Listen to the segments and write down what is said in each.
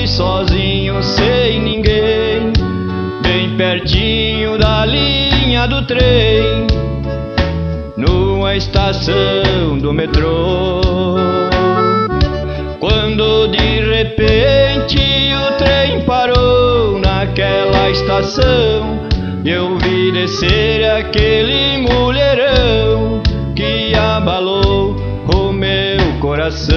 sozinho, sem ninguém, bem pertinho da linha do trem, numa estação do metrô. Quando de repente o trem parou naquela estação, eu vi descer aquele mulherão que abalou o meu coração.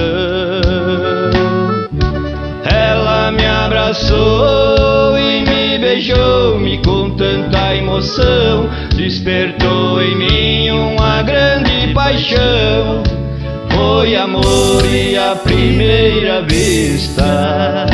Ela me abraçou e me beijou-me com tanta emoção, despertou em mim uma grande paixão. Foi amor e à primeira vista.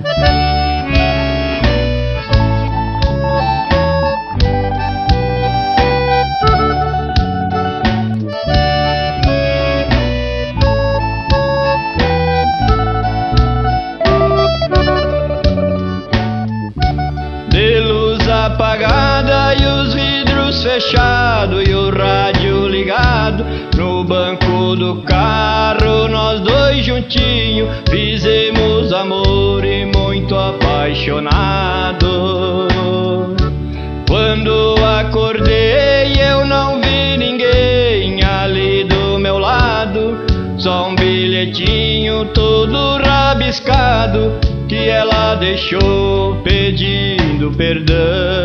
De luz apagada e os vidros fechados e o rádio ligado, no banco do carro nós dois juntinhos fizemos amor e muito apaixonado. Quando acordei eu não vi ninguém ali do meu lado, só um bilhetinho todo rabiscado que ela deixou pedindo perdão.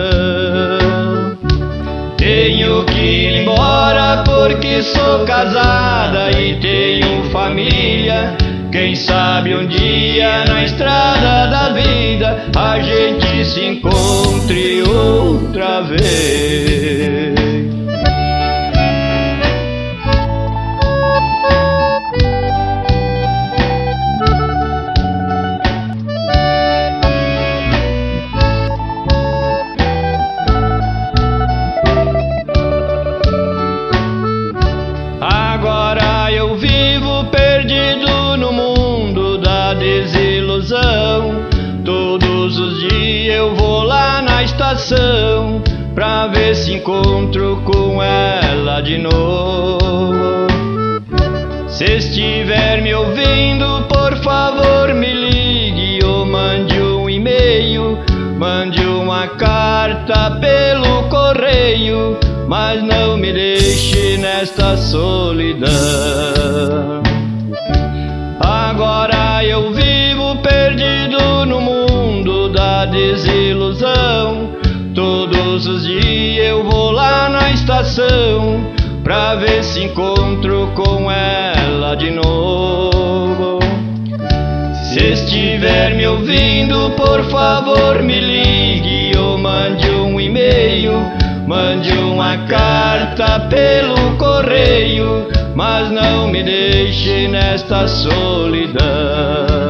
Tenho que ir embora porque sou casada e tenho família. Quem sabe um dia na estrada da vida a gente se encontre outra vez. Agora eu vivo perdido no mundo da desilusão. Todos os dias eu vou lá na estação pra ver se encontro com ela de novo. Se estiver me ouvindo, por favor me ligue ou mande um e-mail, mande uma carta pelo correio, mas não me deixe nesta solidão. Agora eu vivo perdido no mundo da desilusão. Todos os dias eu vou lá na estação pra ver se encontro com ela de novo. Se estiver me ouvindo, por favor me ligue ou mande um e-mail, mande uma carta pelo correio, mas não me deixe nesta solidão.